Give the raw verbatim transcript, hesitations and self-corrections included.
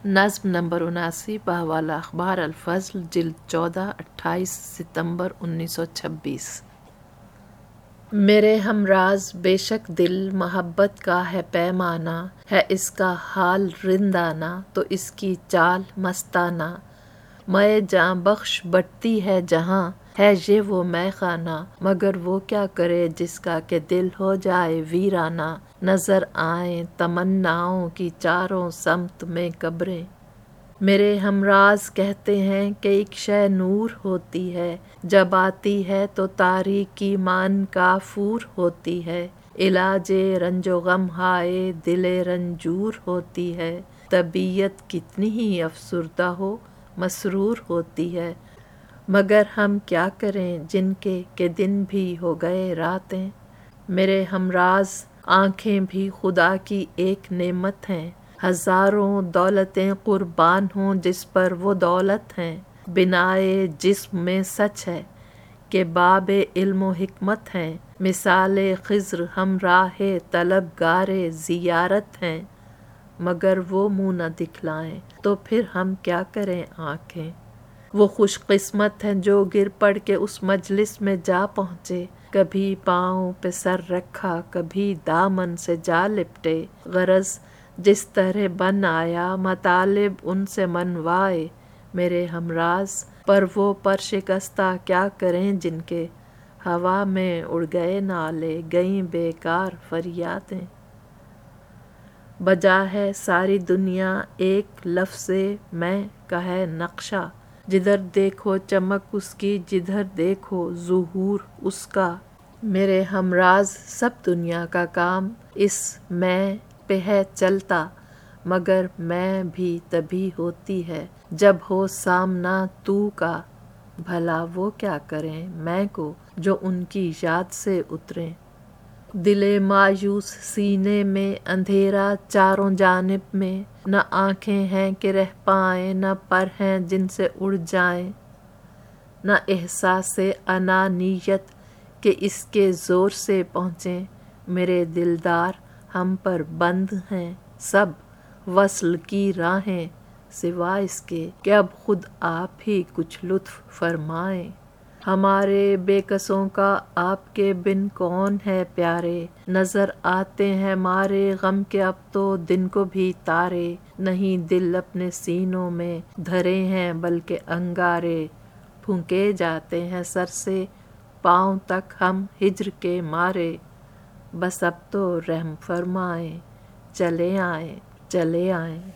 नज़्म नंबर उनासी बहवाल अखबार अल-फज़्ल जिल्द चौदह अट्ठाईस सितंबर उन्नीस सौ छब्बीस। मेरे हमराज बेशक दिल मोहब्बत का है पैमाना, है इसका हाल रिंदाना तो इसकी चाल मस्ताना। मैं जाँ बख्श बढ़ती है जहाँ है ये वो मैं खाना, मगर वो क्या करे जिसका के दिल हो जाए वीराना। नजर आए तमन्नाओं की चारों समत में कब्रें। मेरे हमराज कहते हैं कि एक शय नूर होती है, जब आती है तो तारीकी मान काफूर होती है। इलाजे रंजो गम हाय दिले रंजूर होती है, तबीयत कितनी ही अफसुर्दा हो मसरूर होती है। मगर हम क्या करें जिनके के दिन भी हो गए रातें। मेरे हमराज आँखें भी खुदा की एक नेमत हैं, हजारों दौलतें कुर्बान हों जिस पर वो दौलत हैं। बिनाए जिस्म में सच है कि बाबे इल्म हिकमत हैं, मिसाले खिज्र हम राहे तलबगारे जियारत हैं। मगर वो मुँह न दिखलाएं तो फिर हम क्या करें आँखें। वो खुशकिस्मत हैं जो गिर पड़ के उस मजलिस में जा पहुँचे, कभी पाँव पे सर रखा कभी दामन से जा लिपटे। गरज जिस तरह बन आया मतालिब उनसे मनवाए मेरे हमराज, पर वो पर शिकस्ता क्या करें जिनके हवा में उड़ गए नाले गई बेकार फरियादें। बजा है सारी दुनिया एक लफ्ज़े मैं का है नक्शा, जिधर देखो चमक उसकी जिधर देखो ज़ुहूर उसका। मेरे हमराज सब दुनिया का काम इस मैं पे है चलता, मगर मैं भी तभी होती है जब हो सामना तू का। भला वो क्या करें मैं को जो उनकी याद से उतरे। दिले मायूस सीने में अंधेरा चारों जानिब में, न आँखें हैं कि रह पाएं न पर हैं जिनसे उड़ जाएं। न एहसास अनानियत के इसके ज़ोर से पहुँचें। मेरे दिलदार हम पर बंद हैं सब वस्ल की राहें, सिवा इसके कि अब खुद आप ही कुछ लुत्फ़ फरमाएं। हमारे बेकसों का आपके बिन कौन है प्यारे, नज़र आते हैं मारे गम के अब तो दिन को भी तारे। नहीं दिल अपने सीनों में धरे हैं बल्कि अंगारे, फूंके जाते हैं सर से पाँव तक हम हिज्र के मारे। बस अब तो रहम फरमाएं, चले आएं चले आएं।